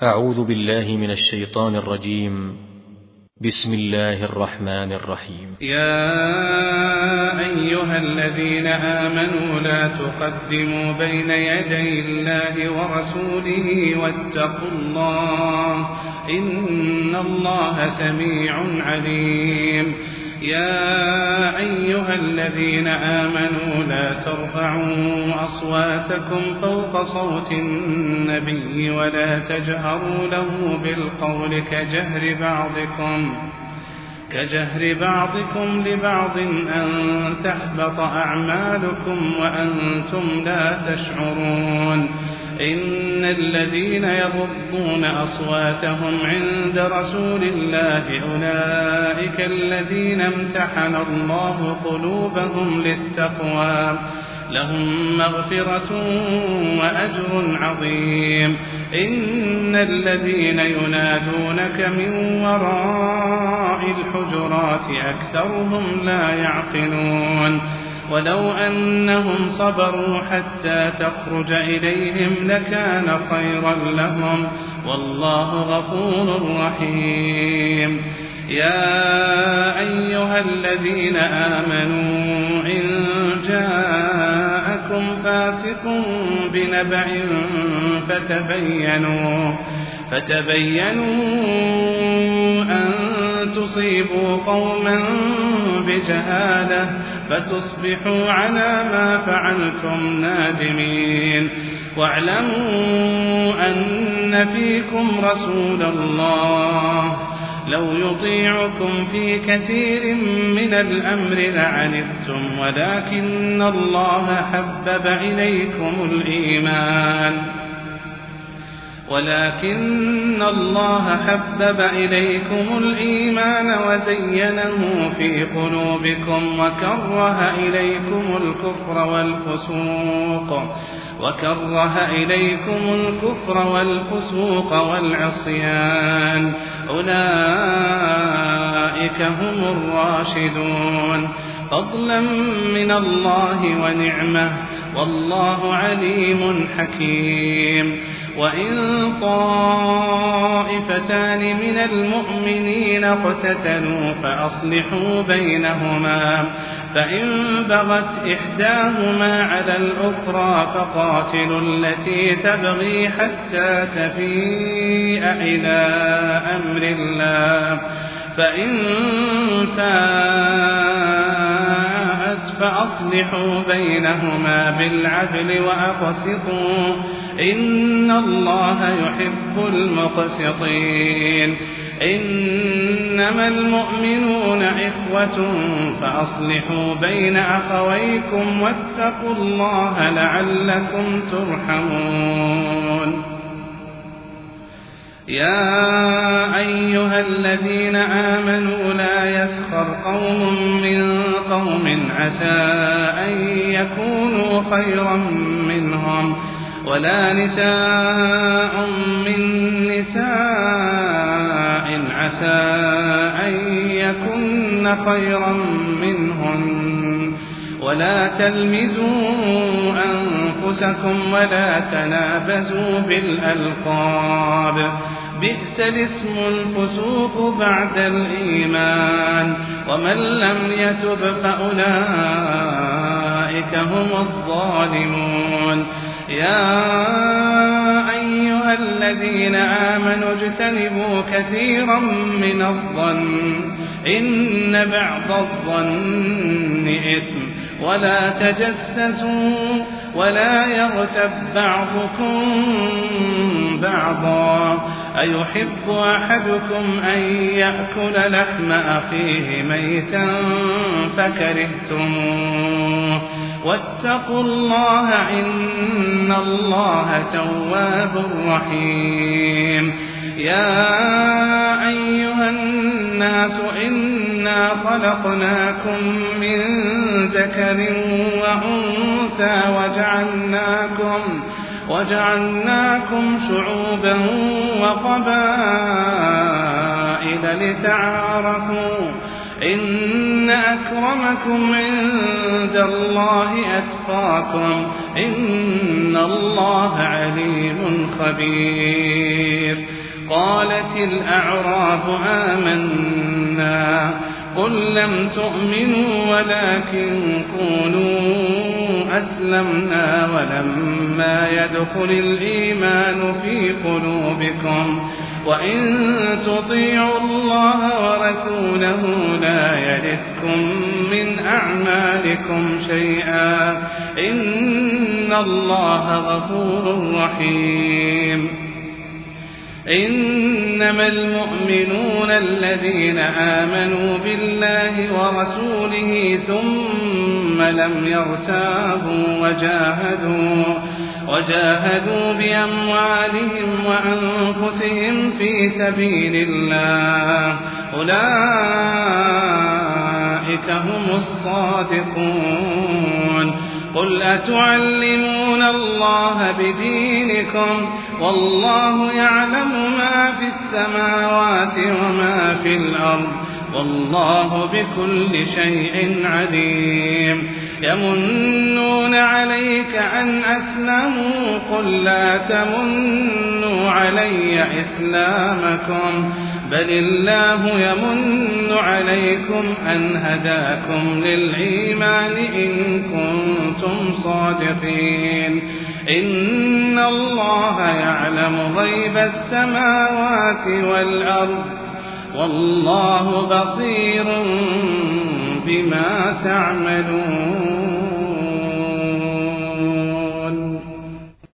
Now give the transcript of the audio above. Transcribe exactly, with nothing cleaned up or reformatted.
أعوذ بالله من الشيطان الرجيم. بسم الله الرحمن الرحيم. يا أيها الذين آمنوا لا تقدموا بين يدي الله ورسوله واتقوا الله إن الله سميع عليم. يا أيها الذين آمنوا لا ترفعوا أصواتكم فوق صوت النبي ولا تجهروا له بالقول كجهر بعضكم كجهر بعضكم لبعض أن تحبط أعمالكم وأنتم لا تشعرون. إن الذين يغضون أصواتهم عند رسول الله أولئك الذين امتحن الله قلوبهم للتقوى لهم مغفرة وأجر عظيم. إن الذين ينادونك من وراء الحجرات أكثرهم لا يعقلون. ولو أنهم صبروا حتى تخرج إليهم لكان خيرا لهم والله غفور رحيم. يا أيها الذين آمنوا إن جاءكم فاسق بنبأ فتبينوا فتبينوا أن تصيبوا قوما بجهالة فتصبحوا على ما فعلتم نادمين. واعلموا أن فيكم رسول الله لو يطيعكم في كثير من الأمر لعنتم ولكن الله حبب إليكم الإيمان ولكن الله حبب إليكم الإيمان وزينه في قلوبكم وكره إليكم الكفر والفسوق وكره إليكم الكفر والفسوق والعصيان أولئك هم الراشدون فضلا من الله ونعمة والله عليم حكيم. وإن طائفتان من المؤمنين اقتتلوا فأصلحوا بينهما فإن بغت إحداهما على الأخرى فقاتلوا التي تبغي حتى تفيء إلى أمر الله فإن فاءت فأصلحوا بينهما بالعدل وأقسطوا إن الله يحب المقسطين. إنما المؤمنون إخوة فأصلحوا بين أخويكم واتقوا الله لعلكم ترحمون. يا أيها الذين آمنوا لا يسخر قوم من قوم عسى أن يكونوا خيرا منهم ولا نساء من نساء عسى أن يكن خيرا منهن ولا تلمزوا أنفسكم ولا تنابزوا بالألقاب بئس الاسم الفسوق بعد الإيمان ومن لم يتب فأولئك هم الظالمون. يا أيها الذين آمنوا اجتنبوا كثيرا من الظن إن بعض الظن إثم ولا تجسسوا ولا يغتب بعضكم بعضا أيحب أحدكم أن يأكل لحم أخيه ميتا فكرهتموه واتقوا الله إن الله تواب رحيم. يا أيها الناس إنا خلقناكم من ذكر وأنثى وجعلناكم وجعلناكم شعوبا وقبائل لتعارفوا إن أكرمكم عند الله أتقاكم إن الله عليم خبير. الأعراب آمنا قل لم تؤمنوا ولكن قولوا أسلمنا ولما يدخل الإيمان في قلوبكم وإن تطيعوا الله ورسوله لا يلتكم من أعمالكم شيئا إن الله غفور رحيم. إنما المؤمنون الذين آمنوا بالله ورسوله ثم لم يرتابوا وجاهدوا, وجاهدوا بأموالهم وأنفسهم في سبيل الله أولئك هم الصادقون. قل أتعلمون الله بدينكم والله يعلم ما في السماوات وما في الأرض والله بكل شيء عليم. يمنون عليك أن أسلموا قل لا تمنوا علي إسلامكم بل الله يمن عليكم أن هداكم للإيمان إن كنتم صادقين. إن الله يعلم غيب السماوات والأرض والله بصير بما تعملون.